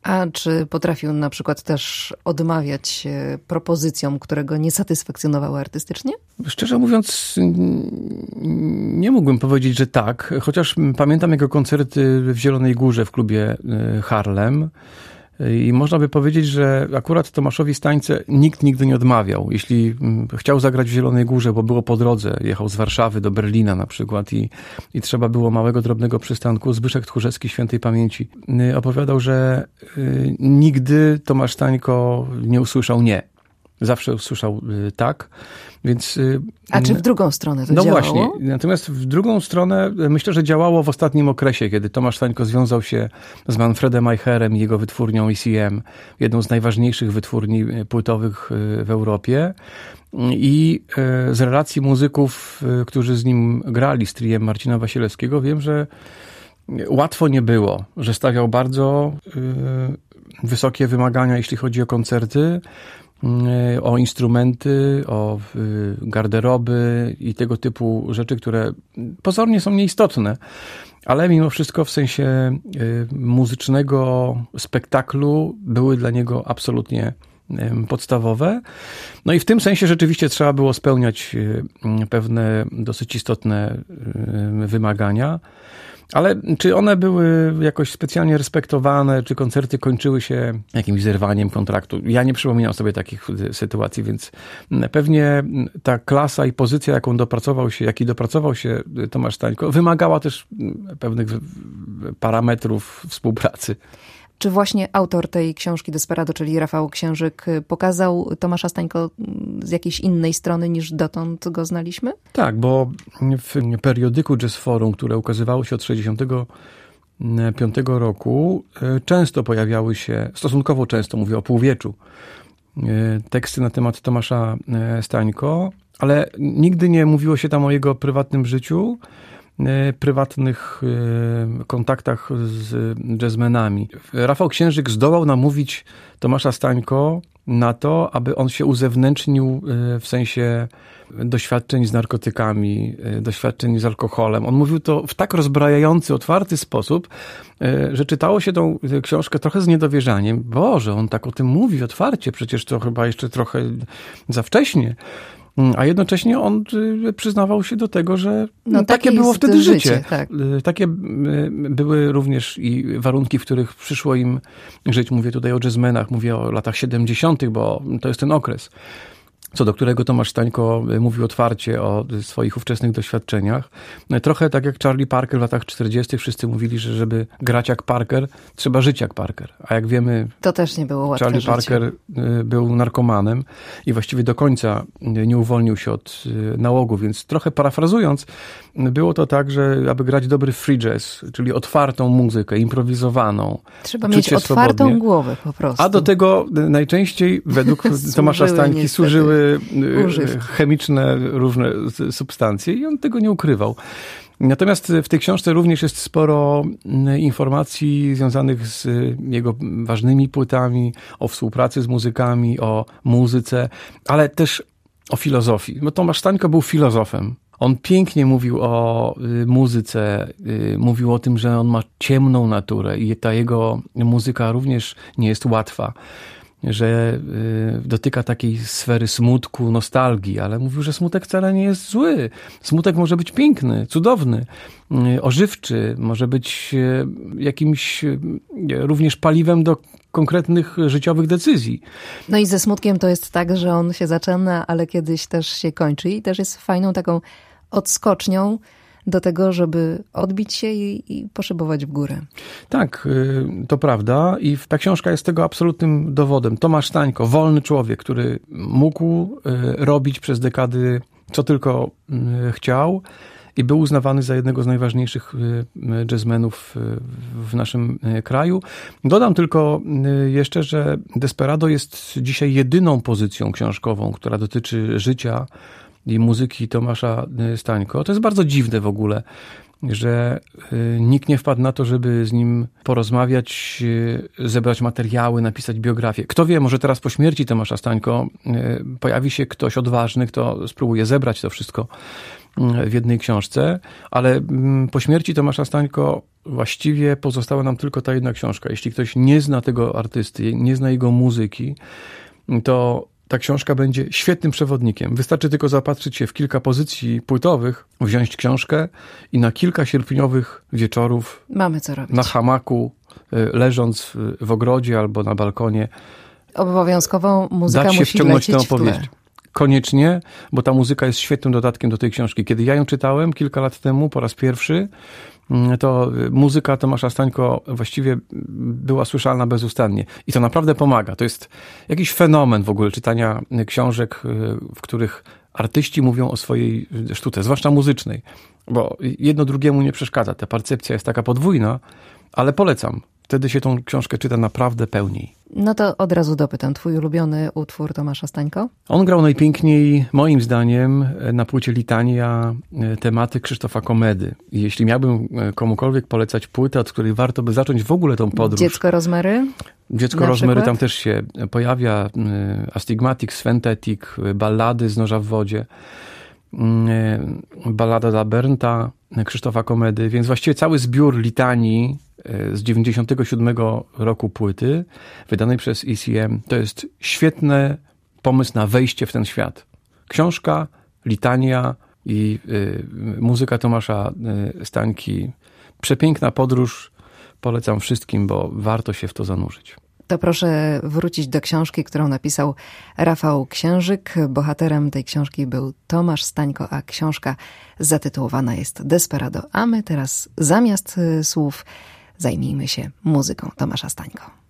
A czy potrafił na przykład też odmawiać propozycjom, które go nie satysfakcjonowały artystycznie? Szczerze mówiąc, nie mógłbym powiedzieć, że tak, chociaż pamiętam jego koncerty w Zielonej Górze w klubie Harlem. I można by powiedzieć, że akurat Tomaszowi Stańce nikt nigdy nie odmawiał. Jeśli chciał zagrać w Zielonej Górze, bo było po drodze, jechał z Warszawy do Berlina na przykład i trzeba było małego, drobnego przystanku, Zbyszek Tchórzewski świętej pamięci opowiadał, że nigdy Tomasz Stańko nie usłyszał nie. Zawsze usłyszał tak, więc... A czy w drugą stronę to działało? No właśnie, natomiast w drugą stronę myślę, że działało w ostatnim okresie, kiedy Tomasz Stańko związał się z Manfredem Eicherem i jego wytwórnią ECM, jedną z najważniejszych wytwórni płytowych w Europie, i z relacji muzyków, którzy z nim grali, z triem Marcina Wasilewskiego, wiem, że łatwo nie było, że stawiał bardzo wysokie wymagania, jeśli chodzi o koncerty, o instrumenty, o garderoby i tego typu rzeczy, które pozornie są nieistotne, ale mimo wszystko w sensie muzycznego spektaklu były dla niego absolutnie podstawowe. No i w tym sensie rzeczywiście trzeba było spełniać pewne dosyć istotne wymagania. Ale czy one były jakoś specjalnie respektowane, czy koncerty kończyły się jakimś zerwaniem kontraktu? Ja nie przypominam sobie takich sytuacji, więc pewnie ta klasa i pozycja, jaki dopracował się Tomasz Stańko, wymagała też pewnych parametrów współpracy. Czy właśnie autor tej książki Desperado, czyli Rafał Księżyk, pokazał Tomasza Stańko z jakiejś innej strony niż dotąd go znaliśmy? Tak, bo w periodyku Jazz Forum, które ukazywało się od 1965 roku, często pojawiały się, stosunkowo często, mówię o półwieczu, teksty na temat Tomasza Stańko, ale nigdy nie mówiło się tam o jego prywatnym życiu, prywatnych kontaktach z jazzmenami. Rafał Księżyk zdołał namówić Tomasza Stańko na to, aby on się uzewnętrznił w sensie doświadczeń z narkotykami, doświadczeń z alkoholem. On mówił to w tak rozbrajający, otwarty sposób, że czytało się tą książkę trochę z niedowierzaniem. Boże, on tak o tym mówi otwarcie, przecież to chyba jeszcze trochę za wcześnie. A jednocześnie on przyznawał się do tego, że takie było wtedy życie. Tak. Takie były również i warunki, w których przyszło im żyć. Mówię tutaj o jazzmenach, mówię o latach 70., bo to jest ten okres, co do którego Tomasz Stańko mówił otwarcie o swoich ówczesnych doświadczeniach. Trochę tak jak Charlie Parker w latach 40. wszyscy mówili, że żeby grać jak Parker, trzeba żyć jak Parker. A jak wiemy, to też nie było łatwe Charlie życie. Parker był narkomanem i właściwie do końca nie uwolnił się od nałogu, więc trochę parafrazując, było to tak, że aby grać dobry free jazz, czyli otwartą muzykę, improwizowaną. Trzeba mieć otwartą głowę po prostu. A do tego najczęściej według Tomasza Stańki służyły chemiczne różne substancje i on tego nie ukrywał. Natomiast w tej książce również jest sporo informacji związanych z jego ważnymi płytami, o współpracy z muzykami, o muzyce, ale też o filozofii. Bo Tomasz Stańko był filozofem. On pięknie mówił o muzyce, mówił o tym, że on ma ciemną naturę i ta jego muzyka również nie jest łatwa, że dotyka takiej sfery smutku, nostalgii, ale mówił, że smutek wcale nie jest zły. Smutek może być piękny, cudowny, ożywczy, może być jakimś również paliwem do konkretnych życiowych decyzji. No i ze smutkiem to jest tak, że on się zaczyna, ale kiedyś też się kończy i też jest fajną taką odskocznią do tego, żeby odbić się i poszybować w górę. Tak, to prawda i ta książka jest tego absolutnym dowodem. Tomasz Stańko, wolny człowiek, który mógł robić przez dekady co tylko chciał i był uznawany za jednego z najważniejszych jazzmenów w naszym kraju. Dodam tylko jeszcze, że Desperado jest dzisiaj jedyną pozycją książkową, która dotyczy życia i muzyki Tomasza Stańko. To jest bardzo dziwne w ogóle, że nikt nie wpadł na to, żeby z nim porozmawiać, zebrać materiały, napisać biografię. Kto wie, może teraz po śmierci Tomasza Stańko pojawi się ktoś odważny, kto spróbuje zebrać to wszystko w jednej książce, ale po śmierci Tomasza Stańko właściwie pozostała nam tylko ta jedna książka. Jeśli ktoś nie zna tego artysty, nie zna jego muzyki, to ta książka będzie świetnym przewodnikiem. Wystarczy tylko zapatrzyć się w kilka pozycji płytowych, wziąć książkę i na kilka sierpniowych wieczorów mamy co robić. Na hamaku, leżąc w ogrodzie albo na balkonie, obowiązkowo muzyka dać się musi wciągnąć w tę lecieć w tle. opowieść. Koniecznie, bo ta muzyka jest świetnym dodatkiem do tej książki. Kiedy ja ją czytałem kilka lat temu po raz pierwszy, to muzyka Tomasza Stańko właściwie była słyszalna bezustannie. I to naprawdę pomaga. To jest jakiś fenomen w ogóle czytania książek, w których artyści mówią o swojej sztuce, zwłaszcza muzycznej. Bo jedno drugiemu nie przeszkadza. Ta percepcja jest taka podwójna, ale polecam. Wtedy się tą książkę czyta naprawdę pełniej. No to od razu dopytam. Twój ulubiony utwór Tomasza Stańko? On grał najpiękniej, moim zdaniem, na płycie Litania tematy Krzysztofa Komedy. I jeśli miałbym komukolwiek polecać płytę, od której warto by zacząć w ogóle tą podróż. Dziecko Rozmery? Dziecko Rozmery tam też się pojawia. Astigmatic, Sventetic, ballady z Noża w wodzie. Ballada dla Bernta, Krzysztofa Komedy, więc właściwie cały zbiór litanii z 97 roku płyty, wydanej przez ECM, to jest świetny pomysł na wejście w ten świat. Książka, litania i muzyka Tomasza Stańki. Przepiękna podróż, polecam wszystkim, bo warto się w to zanurzyć. To proszę wrócić do książki, którą napisał Rafał Księżyk. Bohaterem tej książki był Tomasz Stańko, a książka zatytułowana jest Desperado. A my teraz zamiast słów zajmijmy się muzyką Tomasza Stańko.